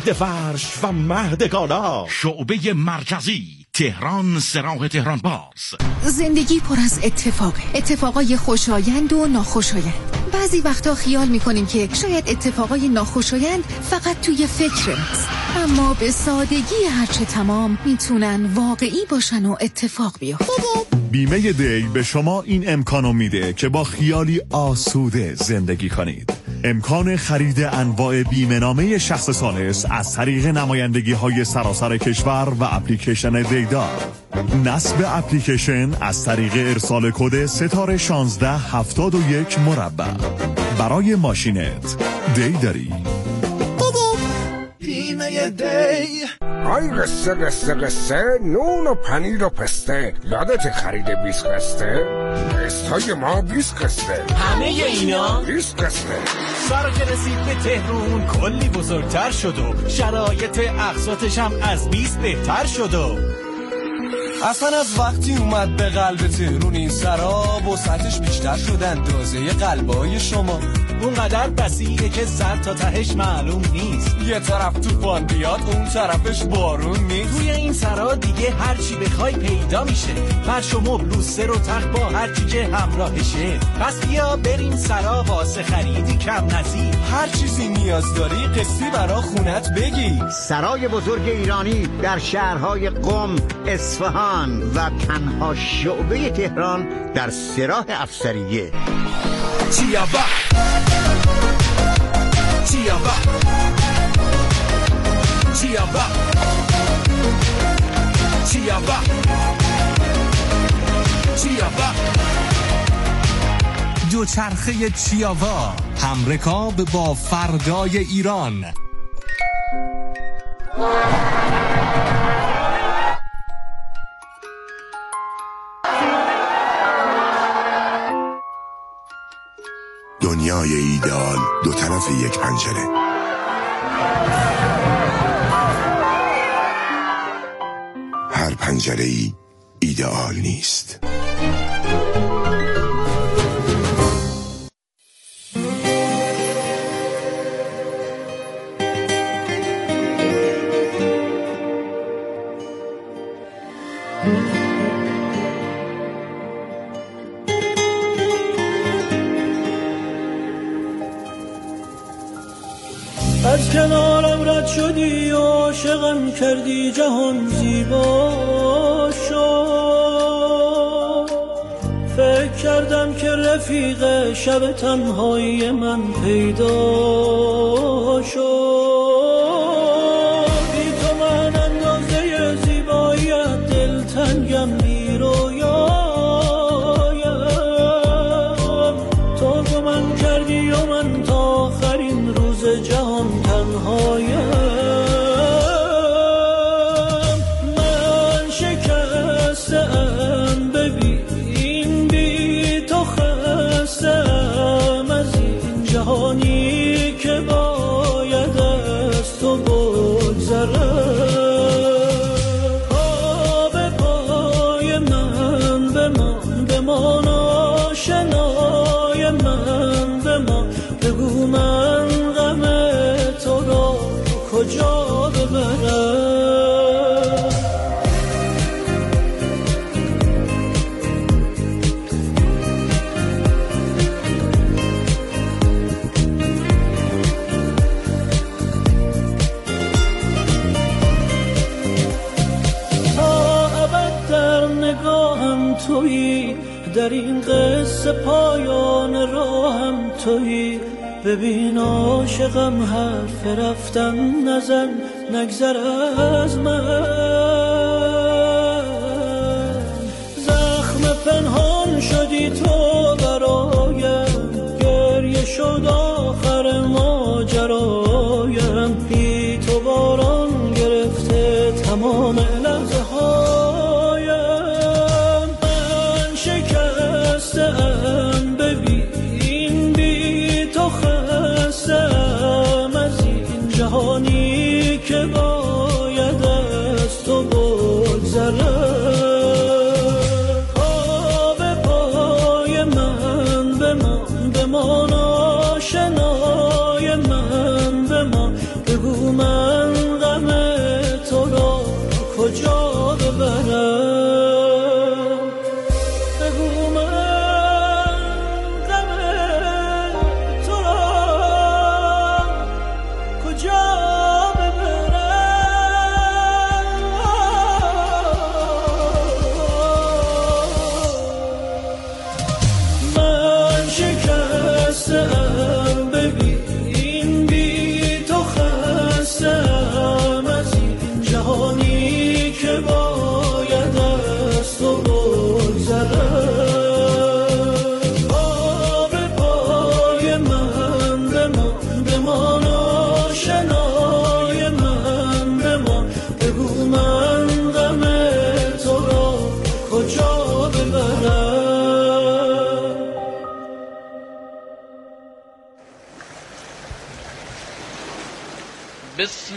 مهد فرش و مهد کالا. شعبه مرکزی تهران، سراح تهران باز. زندگی پر از اتفاقای خوشایند و ناخوشایند. بعضی وقتا خیال میکنیم که شاید اتفاقای ناخوشایند فقط توی فکر ماست، اما به سادگی هرچه تمام میتونن واقعی باشن و اتفاق بیفتن. بیمه دی به شما این امکانو میده که با خیالی آسوده زندگی کنید. امکان خرید انواع بیمه‌نامه شخص ثالث از طریق نمایندگی‌های سراسر کشور و اپلیکیشن دیدار. نصب اپلیکیشن از طریق ارسال کد ستاره 1671 مربع. برای ماشینت دی داری. بیمه دی. آی قصه نون و پنیر و پسته. یادت خرید 20 قسطه؟ قسطای ما 20 قسطه. همه اینا 20 قسطه. سارا که رسید به تهرون کلی بزرگتر شد و شرایط اقساطش هم از 20 بهتر شد و اصلا از وقتی اومد به قلب تهرون این سرا وسعتش بیشتر شد اندازه قلبای شما. اونقدر وسیعه که سر تا تهش معلوم نیست. یه طرف طوفان بیاد اون طرفش بارون نیست. توی این سرا دیگه هر چی بخوای پیدا میشه. فرش و مبل و سر و تخت با هر چی که همراهشه. پس بیا بریم سرا واسه خریدی کم نظیر. هر چیزی نیاز داری قسطی برا خونت بگی. سرای بزرگ ایرانی در شهرهای قم، اصفهان و تنها شعبه تهران در سراح افسریه. چیابا چیابا چیابا چیابا چیابا. دوچرخه چیاوا، همرکاب با فردای ایران. دنیای ایدئال دو طرف یک پنجره. هر پنجره‌ای ایدئال نیست. از کنارم رد شدی و عاشقم کردی، جهان زیبا شد. فکر کردم که رفیق شب تنهایی من پیدا شد. بی تو من اندازه زیباییت دلتنگم بی رویایم. تو گمان کردی و من تا آخرین روز جهان تنهایم. من شکستم ببین، بی تو خستم از این جهانی که باید از تو بگذرم. پا به پای من بمان آشنای من بمان. بگو من غم تو را کجا ببرم. تا ابد در نگاهم تویی، در این قصه پایان راهم تویی. ببین عاشقم حرف رفتن نزن، نگذر از من. زخم پنهان شدی تو برایم، گریه شد آخر ماجرایم. بی تو باران گرفته تمام لحظه هایم. من شکستم ببین، بی تو خستم از این جهانی که باید از تو بگذرم. پا به پای من بمان آشنای من بمان. بگو من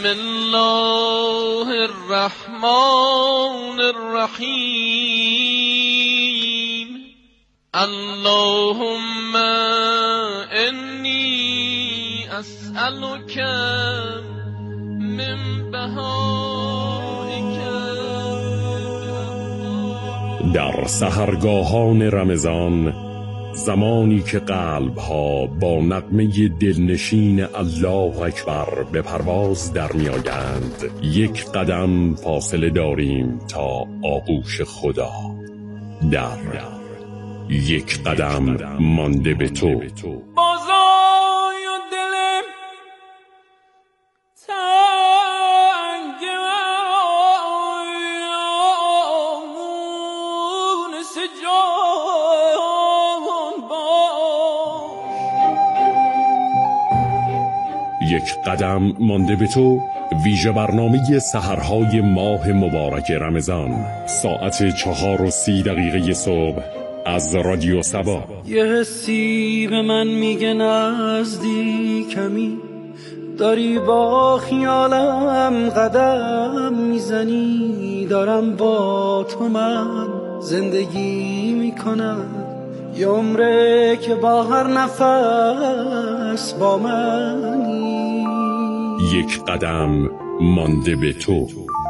بسم الله الرحمن الرحیم اللهم انی اسألک من بهائک. در سحرگاهان رمضان، زمانی که قلب‌ها با نغمه دلنشین الله اکبر به پرواز در می‌آیند، یک قدم فاصله داریم تا آغوش خدا. در یک قدم مانده به تو. بازای و دلم تنگ آیون سجان باش. یک قدم مانده به تو، ویژه برنامه سحرهای ماه مبارک رمضان، ساعت 4:30 صبح از رادیو سبا. یه حسی به من میگه نزدیکمی، داری با خیالم قدم میزنی، دارم با تو من زندگی میکنم، یه عمره که با هر نفس با منی. یک قدم مانده به تو.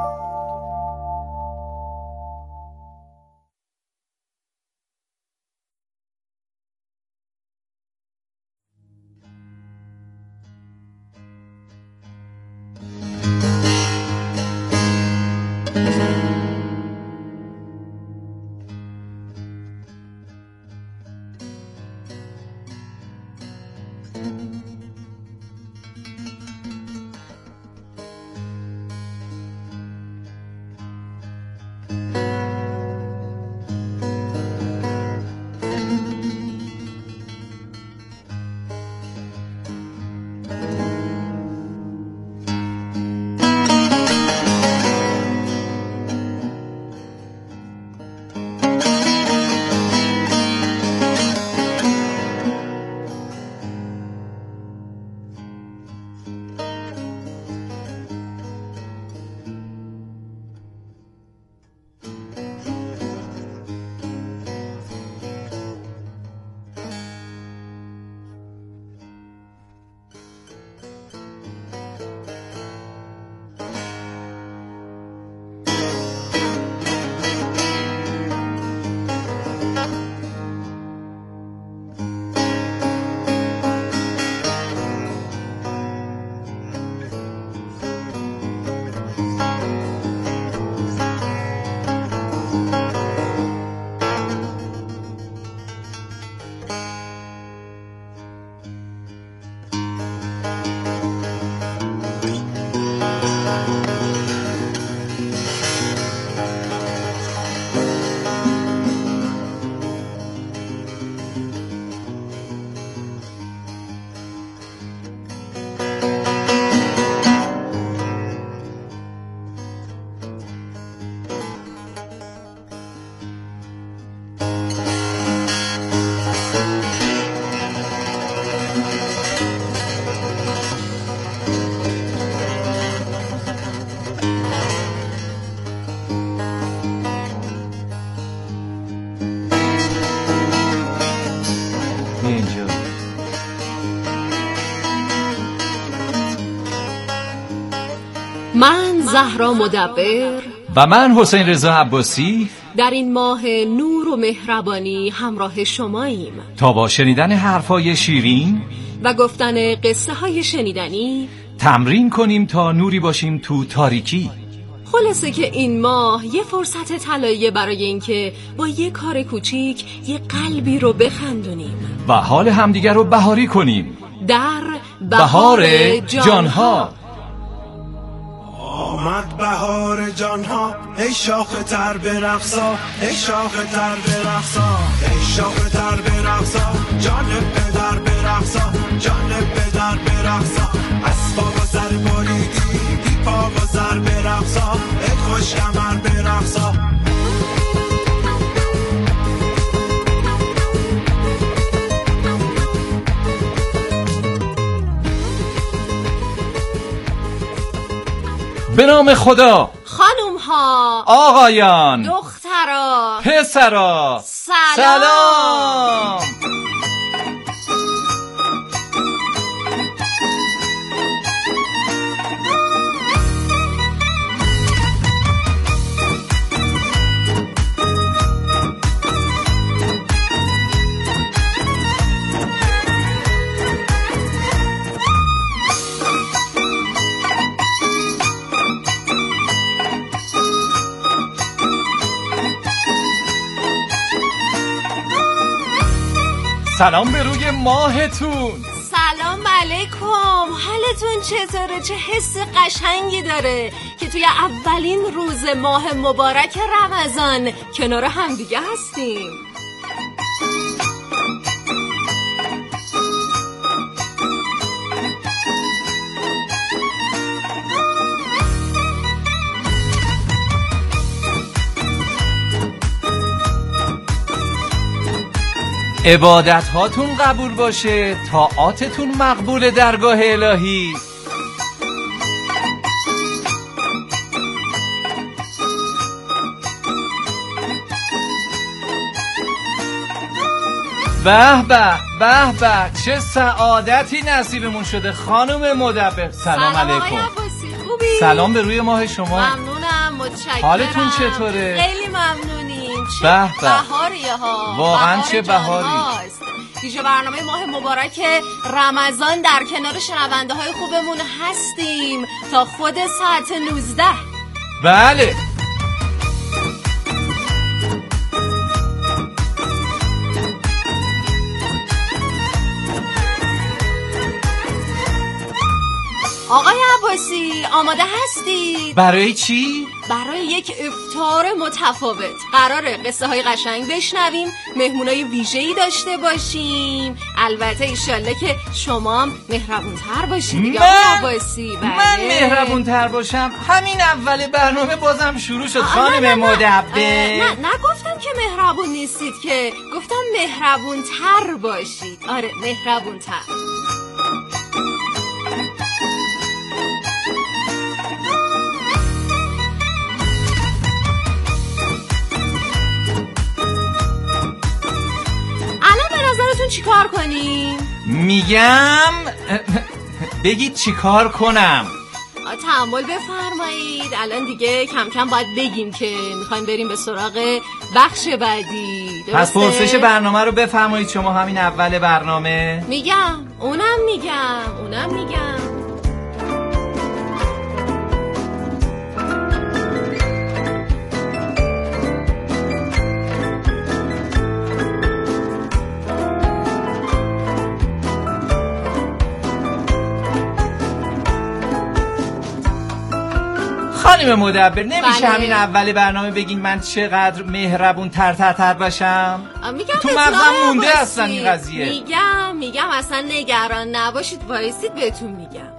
من زهرا مدبر و من حسین رضا عباسی در این ماه نور و مهربانی همراه شماییم تا با شنیدن حرفای شیرین و گفتن قصه های شنیدنی تمرین کنیم تا نوری باشیم تو تاریکی. خلاصه که این ماه یه فرصت طلاییه برای اینکه با یه کار کوچیک یه قلبی رو بخندونیم و حال همدیگر رو بهاری کنیم در بهار جانها. آمد بهار جانها، ای شاخ تر برقصا، ای شاخ تر برقصا، ای شاخ تر برقصا، جان پدر برقصا، جان پدر برقصا، از پا و سر بریدی بی پا و سر برقصا، ای خوش کمر برقصا. به نام خدا. خانوم ها، آقایان، دخترا، پسرا، سلام. سلام به روی ماهتون. سلام علیکم. حالتون چطوره؟ چه حس قشنگی داره که توی اولین روز ماه مبارک رمضان کنار همدیگه هستیم. عبادت هاتون قبول باشه، طاعاتتون مقبول درگاه الهی. به به به به، چه سعادتی نصیبمون شده خانم مدبر. سلام علیکم. سلام به روی ماه شما. ممنونم، متشکرم. حالتون چطوره؟ خیلی ممنونیم. چه به به، بهاریه ها، واقعا چه بهاری. دیجا برنامه ماه مبارک رمضان در کنار شنونده های خوبمون هستیم تا خود ساعت 19. بله. آقای عباسی آماده هستی؟ برای چی؟ برای یک افطار متفاوت. قراره قصه های قشنگ بشنویم، مهمونای ویژه‌ای داشته باشیم. البته ایشالله که شما هم مهربون‌تر باشید دیگه آقای عباسی. من مهربون‌تر باشم؟ همین اول برنامه بازم شروع شد خانم مدبر. نه گفتم که مهربون نیستید، که گفتم مهربون‌تر باشید. آره مهربون‌تر. چی کار کنیم؟ میگم بگید چی کار کنم. تحمل بفرمایید. الان دیگه کم کم باید بگیم که میخوایم بریم به سراغ بخش بعدی. پس پرسش برنامه رو بفرمایید شما همین اول برنامه. میگم اونم میگم. خانم مدبر نمیشه بله. همین اول برنامه بگین من چقدر مهربون تر باشم؟ میگم تو مغزم مونده اصلا این قضیه. میگم اصلا نگران نباشید، وایسید بهتون میگم.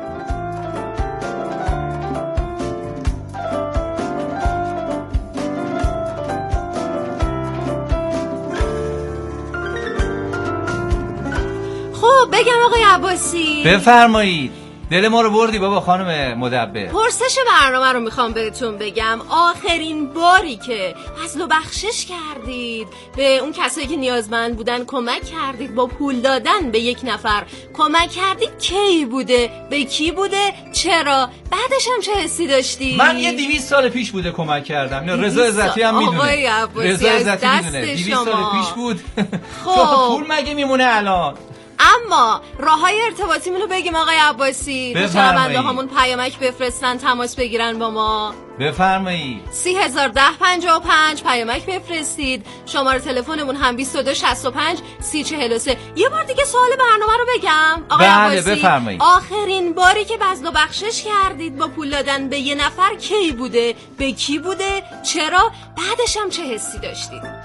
خب بگم آقای عباسی. بفرمایید. دل ما رو بردی بابا خانم مدبر. پرسش برنامه رو میخوام بهتون بگم. آخرین باری که فضل و بخشش کردید، به اون کسایی که نیازمند بودن کمک کردید، با پول دادن به یک نفر کمک کردید، کی بوده؟ به کی بوده؟ چرا؟ بعدش هم چه حسی داشتی؟ من یه 200 سال پیش بوده کمک کردم. رضا عزتی هم میدونه. آقای عباسی رضا عزتی میدونه 200 سال پیش بود. خب پول مگه میمونه الان؟ اما راههای ارتباطیمون رو بگیم آقای عباسی. شنونده هامون پیامک بفرستن، تماس بگیرن با ما. بفرمایید. 301055 پیامک بفرستید. شماره تلفنمون هم 2265 3043. یه بار دیگه سوال برنامه رو بگم آقای عباسی. بله بفرمایید. آخرین باری که بذل و بخشش کردید با پول دادن به یه نفر کی بوده؟ به کی بوده؟ چرا؟ بعدش هم چه حسی داشتید؟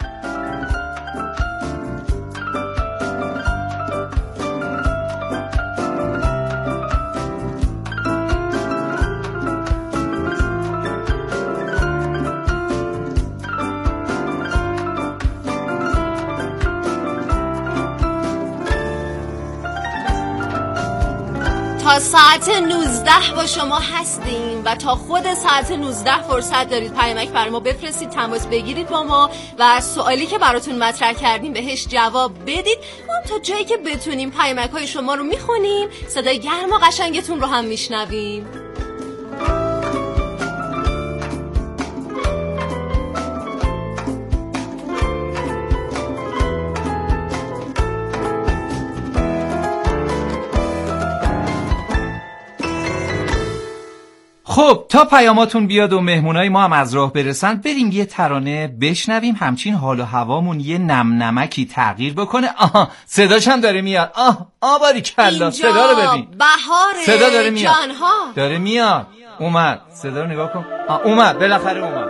تا ساعت 19 با شما هستیم و تا خود ساعت 19 فرصت دارید پیامک برای ما بفرستید، تماس بگیرید با ما و سوالی که براتون مطرح کردیم بهش جواب بدید. ما تا جایی که بتونیم پیامک‌های شما رو میخونیم، صدای گرم و قشنگتون رو هم میشنویم. خب تا پیاماتون بیاد و مهمونای ما هم از راه برسن، بریم یه ترانه بشنویم، همچین حال و هوامون یه نمنمکی تغییر بکنه. آها صداش هم داره میاد. باریکلا، صدا رو ببین، بهاره، صدا داره میاد، جانها داره میاد، اومد، صدا رو نگاه کن، اومد، بالاخره اومد.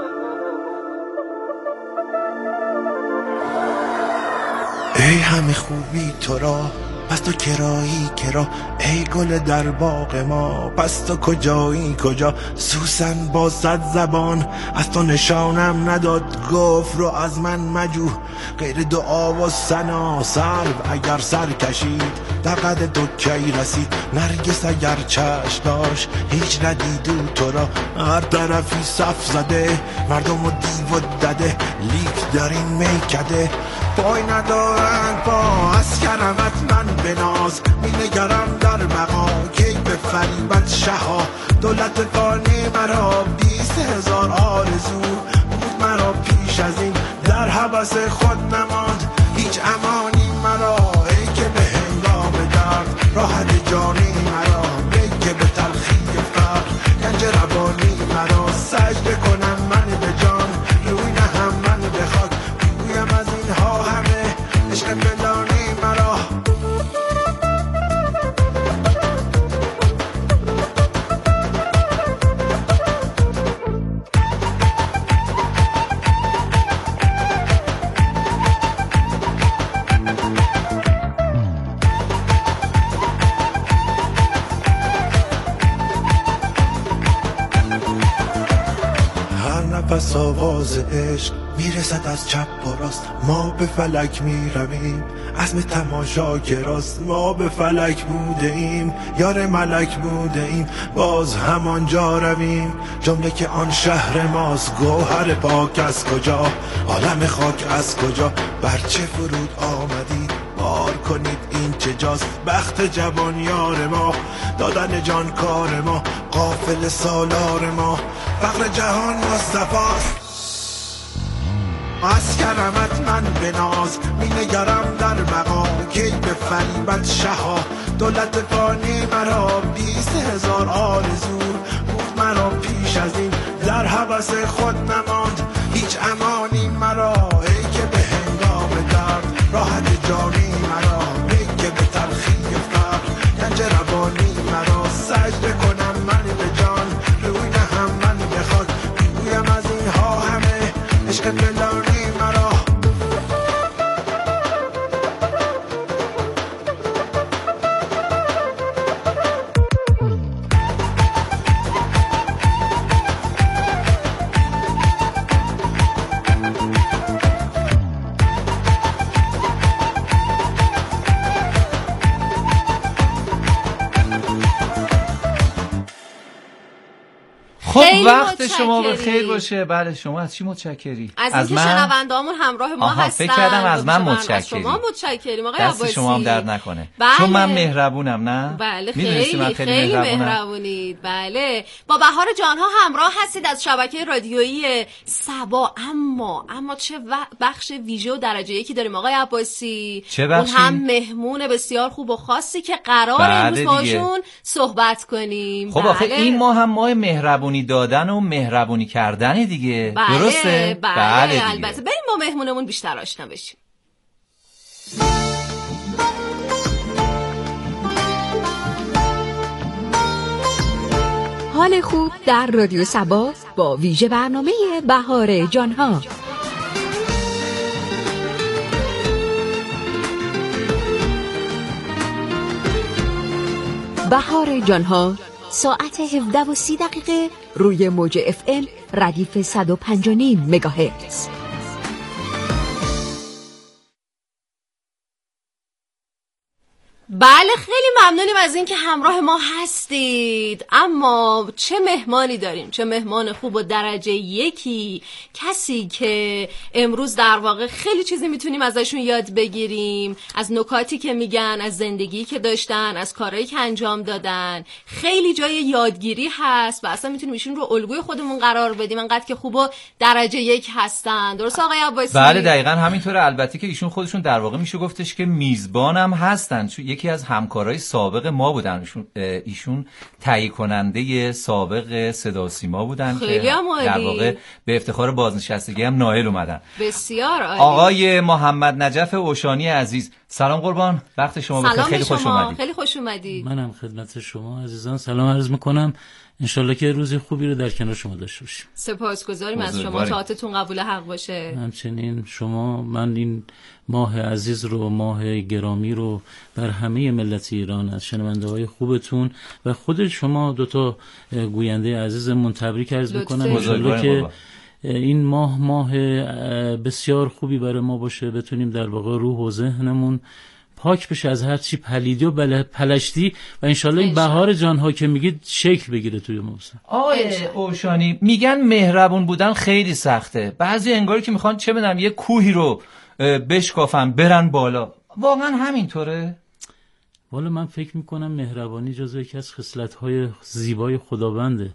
ای همه خوبی تو را، پس تو کرایی کرا، ای گل در باغ ما، پس تو کجایی کجا؟ سوسن با 100 زبان از تو نشانم نداد، گفت رو از من مجو غیر دعا و ثنا. سرو اگر سر کشید در قد تو کی رسید، نرگس اگر چشم داشت هیچ ندیدو تو را. هر طرفی صف زده مردم و دیو و دده، لیک در این میکده پای ندارن پا. از کرمت من بناز مینگرم در بقا، کی به فریبت شها. دولت فانی مرا 20,000 آرزو بود مرا پیش از این، در حبس خود نماند هیچ امانی مرا. ای که به هنگام درد راحت جانی مرا، ای که به تلخی فقر گنج روانی مرا. سجده کنم من به جان، روی نهم من به خاک، بگویم از اینها همه عشق بلانی مرا. پس آواز عشق میرسد از چپ و راست، ما به فلک میرویم عزم تماشا که راست. ما به فلک بوده ایم یار ملک بوده ایم، باز همانجا رویم جمله که آن شهر ماست. گوهر پاک از کجا، عالم خاک از کجا، بر چه فرود آمدید بار کنید این چه جاست. بخت جوان یار ما، دادن جان کار ما، قافل سالار ما، فقر جهان مصطفاست. از کرمت من بناز مینگرم در بقا، کی به فریبت شها. دولت فانی مرا 20,000 آرزو بود مرا پیش از این، در حبس خود نماند هیچ امانی مرا. ای که به هنگام درد راحت جانی مرا، ای که به تلخی فقر گنج روانی مرا. سجده کنم من به جان، روی نهم من به خاک، بگویم از اینها همه عشق بلانی مرا. خب وقت شما به خیر باشه. بله شما از چی متشکری؟ از اینکه شنونده‌هامون همراه ما هستن. فکر کردم از من متشکری. از شما متشکریم آقای عباسی. دست شما هم درد نکنه. بله. چون من مهربونم نه؟ بله خیلی مهربونید. بله با بهار جانها همراه هستید از شبکه رادیویی سبا. اما چه بخش ویژه و درجه یکی داریم آقای عباسی. چه بخشی؟ اون هم مهمون بسیار خوب و خاصی که قرار امروز باشون صحبت کنیم. خب آخه این ماه هم ماه مهربونی دادن و مهربونی کردن دیگه. بله، درسته؟ بله البته. بریم با مهمونمون بیشتر آشنا بشیم. حال خوب در رادیو سبا با ویژه برنامه بهار جانها. بهار جانها ساعت 17:30 روی موج FM ردیف 105.5 مگاهرتز. بله خیلی ممنونیم از اینکه همراه ما هستید. اما چه مهمانی داریم، چه مهمان خوب و درجه یکی، کسی که امروز در واقع خیلی چیزی میتونیم ازشون یاد بگیریم، از نکاتی که میگن، از زندگی که داشتن، از کارهایی که انجام دادن. خیلی جای یادگیری هست و اصلا میتونیم ایشون رو الگوی خودمون قرار بدیم، انقدر که خوب و درجه یک هستن. درست آقای عباسی؟ بله دقیقاً همینطوره. البته که ایشون خودشون در واقع میشه گفتش که میزبانم هستن، چون یکی از همکارای سابق ما بودن. ایشون تهیه کننده سابق صدا و سیما بودن که در واقع به افتخار بازنشستگی هم نائل اومدن. بسیار عالی. آقای محمد نجف اوشانی عزیز، سلام قربان، وقت شما بخیر. خیلی خوش اومدید. خیلی خوش اومدید. منم خدمت شما عزیزان سلام عرض میکنم. انشالله که روزی خوبی رو در کنار شما داشته باشیم. سپاسگزاریم از شما، تاعتتون قبول حق باشه. همچنین شما. من این ماه عزیز رو، ماه گرامی رو بر همه ملت ایران از شنونده های خوبتون و خود شما دوتا گوینده عزیزمون تبریک عرض میکنم. انشالله که این ماه بسیار خوبی برای ما باشه، بتونیم در واقع روح و ذهنمون پاک بشه از هر چی پلیدی و پلشتی و انشالله این بهار جانها که میگید شکل بگیره توی ما. آقای اوشانی، میگن مهربون بودن خیلی سخته. بعضی انگاری که میخوان چه بدونم یه کوهی رو بشکافن برن بالا. واقعا همینطوره؟ والا من فکر میکنم مهربانی جزو یکی از خصلت‌های زیبای خداونده.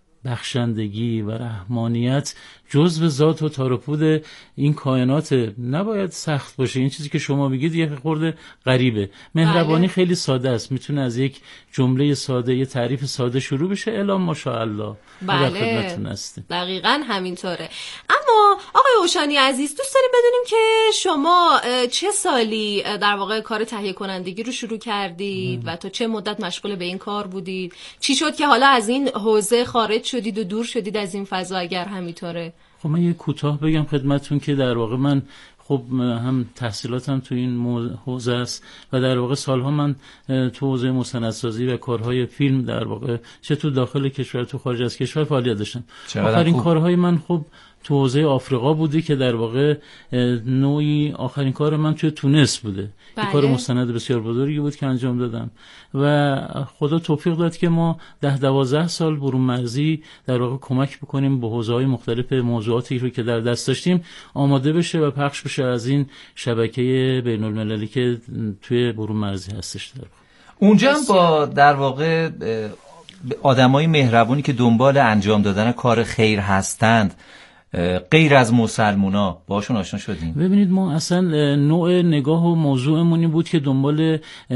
بخشندگی و رحمانیت جزو ذات و تاروپود این کائنات، نباید سخت باشه. این چیزی که شما میگید یه خورده غریبه. مهربانی خیلی ساده است، میتونه از یک جمله ساده، یه تعریف ساده شروع بشه الی ماشاءالله. بله دقیقاً همینطوره. اما آقای اوشانی عزیز، دوست داریم بدونیم که شما چه سالی در واقع کار تهیه کنندگی رو شروع کردید و تا چه مدت مشغول به این کار بودید؟ چی شد که حالا از این حوزه خارج شدید و دور شدید از این فضا اگر همینطوره؟ خب من یه کوتاه بگم خدمتتون که در واقع من خب هم تحصیلاتم تو این حوزه است و در واقع سالها من تو حوزه مستندسازی و کارهای فیلم در واقع چه تو داخل کشور تو خارج از کشور فعالیت داشتم. آخرین کارهای من خب تو حوزه آفریقا بوده که در واقع نوعی آخرین کار من توی تونس بوده. بله. یک کار مستند بسیار بزرگی بود که انجام دادم و خدا توفیق داد که ما 10-12 سال برون مرزی در واقع کمک بکنیم به حوزه‌های مختلف موضوعاتی رو که در دست داشتیم آماده بشه و پخش بشه از این شبکه بین‌المللی که توی برون مرزی هستش. اونجا هم با در واقع آدمای مهربونی که دنبال انجام دادن کار خیر هستند، غیر از مسلمونا، باشون آشنا شدیم؟ ببینید ما اصلا نوع نگاه و موضوعمونی بود که دنبال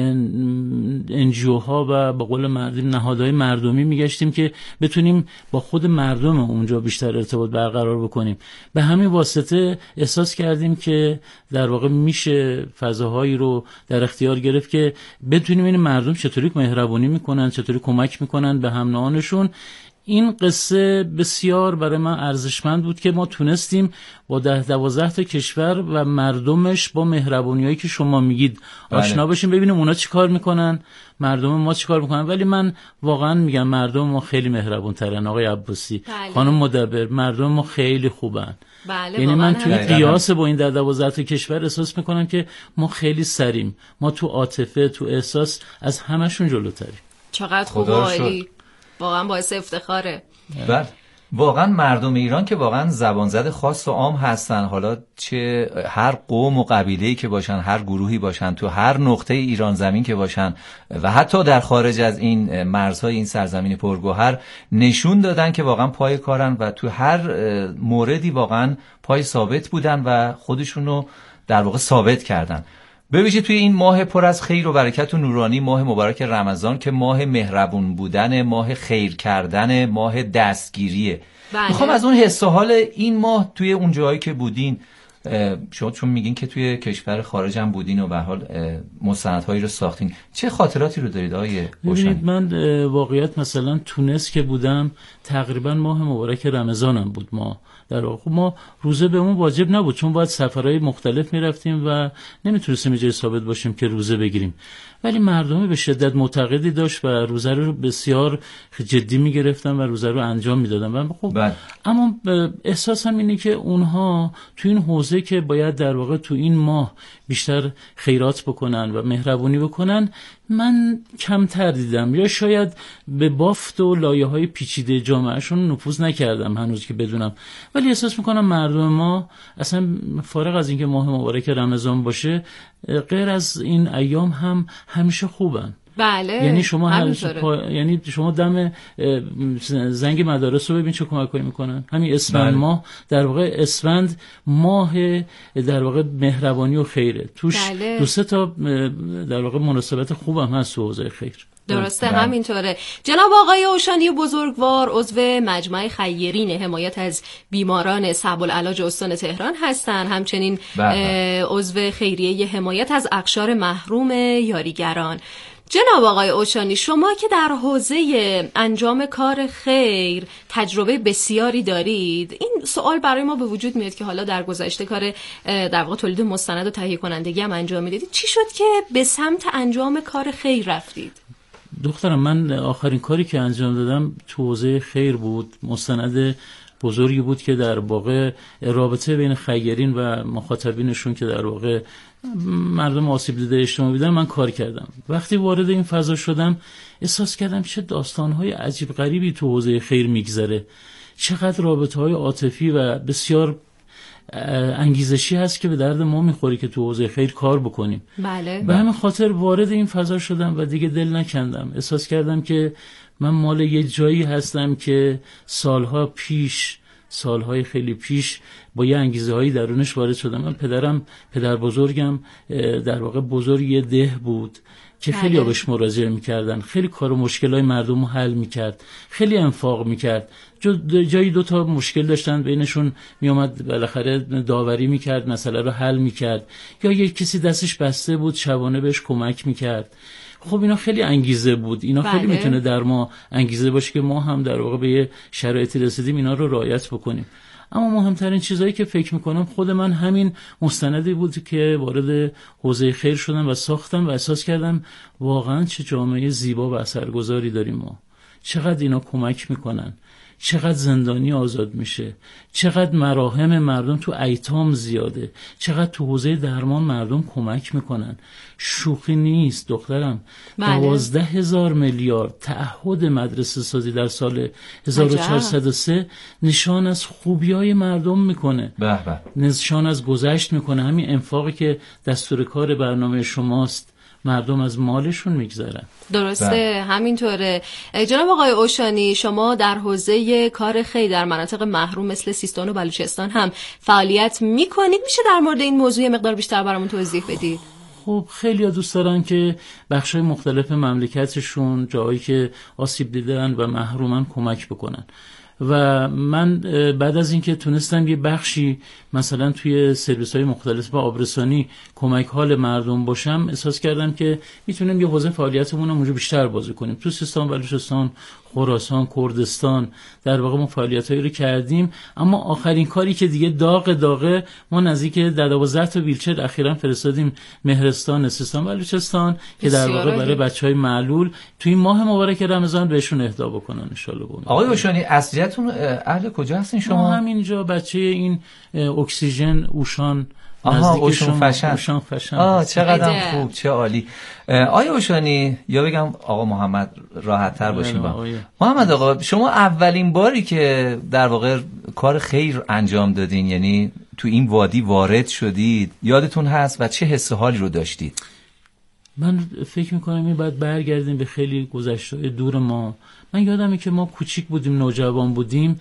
NGO ها و به قول مردم نهادهای مردمی میگشتیم که بتونیم با خود مردم اونجا بیشتر ارتباط برقرار بکنیم. به همین واسطه احساس کردیم که در واقع میشه فضاهایی رو در اختیار گرفت که بتونیم این مردم چطوری مهربانی میکنن، چطوری کمک میکنن به هم نوعانشون. این قصه بسیار برای من ارزشمند بود که ما تونستیم با 10-12 تا کشور و مردمش با مهربونیایی که شما میگید آشنا بشیم، ببینیم اونا چی کار میکنن، مردم ما چی کار میکنن. ولی من واقعا میگم مردم ما خیلی مهربون ترن. آقای عباسی، خانم مدبر، مردم ما خیلی خوبن. یعنی من توی قیاس با این 10-12 تا کشور احساس میکنم که ما خیلی سریم، ما تو عاطفه، تو احساس از همشون جلوتریم. چقدر خوب و عالی، واقعا باعث افتخاره. بله واقعا مردم ایران که واقعا زبان زد خاص و عام هستن، حالا چه هر قوم و قبیله‌ای که باشن، هر گروهی باشن، تو هر نقطه ایران زمین که باشن و حتی در خارج از این مرزهای این سرزمین پرگوهر، نشون دادن که واقعا پای کارن و تو هر موردی واقعا پای ثابت بودن و خودشونو در واقع ثابت کردن. ببینید توی این ماه پر از خیر و برکت و نورانی، ماه مبارک رمضان که ماه مهربون بودن، ماه خیر کردن، ماه دستگیریه. میخوام از اون حس و حال این ماه توی اون جایی که بودین، شما چون میگین که توی کشور خارج هم بودین و به حال مستندهایی رو ساختین، چه خاطراتی رو دارید آقای اوشانی؟ ببینید من واقعیت مثلا تونس که بودم تقریبا ماه مبارک رمضانم بود. ما در واقع ما روزه بهمون واجب نبود چون باید سفرهای مختلف میرفتیم و نمیتونستیم یه جای ثابت باشیم که روزه بگیریم، ولی مردم به شدت معتقدی داشت و روزه رو بسیار جدی میگرفتن و روزه رو انجام میدادن و خب اما احساسم اینه که اونها تو این حوزه کسایی که باید در واقع تو این ماه بیشتر خیرات بکنن و مهربونی بکنن من کمتر دیدم، یا شاید به بافت و لایه‌های پیچیده جامعهشون نفوذ نکردم هنوز که بدونم، ولی احساس میکنم مردم ما اصلا فارغ از اینکه ماه مبارک رمضان باشه غیر از این ایام هم همیشه خوبن. بله یعنی شما یعنی شما دم زنگ مدارس رو ببین چه کمکایی میکنن. همین اسفند ماه در واقع اسفند ماه در واقع مهربانی و خیره، توش دو سه تا در واقع مناسبت خوبم هست تو حوزه خیر. درسته همینطوره. جناب آقای اوشانی بزرگوار عضو مجمع خیرین حمایت از بیماران صعب العلاج استان تهران هستند، همچنین عضو خیریه حمایت از اقشار محروم یاریگران. جناب آقای اوشانی، شما که در حوزه انجام کار خیر تجربه بسیاری دارید، این سوال برای ما به وجود میاد که حالا در گذشته کار در واقع تولید مستند و تهیه کنندگی هم انجام میدادید، چی شد که به سمت انجام کار خیر رفتید؟ دخترم من آخرین کاری که انجام دادم تو حوزه خیر بود، مستند بزرگی بود که در واقع رابطه بین خیرین و مخاطبینشون که در واقع مردم آسیب دیده اجتماعی بودن من کار کردم. وقتی وارد این فضا شدم احساس کردم چه داستان‌های عجیب غریبی تو حوزه خیر میگذره، چقدر رابطه‌های عاطفی و بسیار انگیزشی هست که به درد ما میخوری که تو حوزه خیر کار بکنیم. بله. به همین خاطر وارد این فضا شدم و دیگه دل نکندم. احساس کردم که من مال یه جایی هستم که سالهای خیلی پیش با یه انگیزه هایی درونش وارد شدم. من پدر بزرگم در واقع بزرگ یه ده بود که خیلی بهش مراجعه میکردن، خیلی کار و مشکلای مردم رو حل میکرد، خیلی انفاق میکرد. جایی دو تا مشکل داشتن بینشون میامد بالاخره داوری میکرد، مسئله رو حل میکرد، یا یه کسی دستش بسته بود شبانه بهش کمک میکرد. خب اینا خیلی انگیزه بود، اینا خیلی میتونه در ما انگیزه باشه که ما هم در واقع به یه شرایطی رسیدیم اینا رو رعایت بکنیم. اما مهمترین چیزایی که فکر میکنم خود من همین مستندی بود که وارد حوزه خیر شدم و ساختم و احساس کردم واقعا چه جامعه زیبا و اثرگذاری داریم ما، چقدر اینا کمک میکنن، چقدر زندانی آزاد میشه، چقدر مراهم مردم تو ایتام زیاده، چقدر تو حوزه درمان مردم کمک میکنن. شوخی نیست دخترم. 12,000 میلیارد تعهد مدرسه سازی در سال 1403 نشان از خوبیای مردم میکنه، نشان از گذشت میکنه. همین انفاقی که دستور کار برنامه شماست، مردم از مالشون میگذرن. درسته همینطوره. جناب آقای اوشانی، شما در حوزه کار خیر در مناطق محروم مثل سیستان و بلوچستان هم فعالیت میکنید، میشه در مورد این موضوع مقدار بیشتر برامون توضیح بدید؟ خب خیلی ها دوست دارن که بخشای مختلف مملکتشون جایی که آسیب دیدن و محرومن کمک بکنن و من بعد از اینکه تونستم یه بخشی مثلا توی سرویس‌های مختلف با آبرسانی کمک حال مردم باشم، احساس کردم که میتونیم یه حوزه فعالیتمون رو اونجا بیشتر بازی کنیم. تو سیستان، بلوچستان، خراسان، کردستان در واقع ما فعالیتایی رو کردیم. اما آخرین کاری که دیگه داغ ما نزدیک 12 تا ویلچر اخیراً فرستادیم مهرستان سیستان بلوچستان که در واقع برای بچهای معلول توی این ماه مبارک رمضان بهشون اهدا بکنن ان شاءالله. آقای اوشانی اصلیتون اهل کجا هستین شما؟ ما همینجا بچه این اکسیژن اوشان اوشان فشن. چقدر خوب، چه عالی. آقای اوشانی، یا بگم آقا محمد راحت تر باشیم با محمد آقا، شما اولین باری که در واقع کار خیر انجام دادین، یعنی تو این وادی وارد شدید، یادتون هست و چه حس و حالی رو داشتید؟ من فکر میکنم این باید برگردیم به خیلی گذشته دور ما. من یادمه که ما کوچیک بودیم، نوجوان بودیم،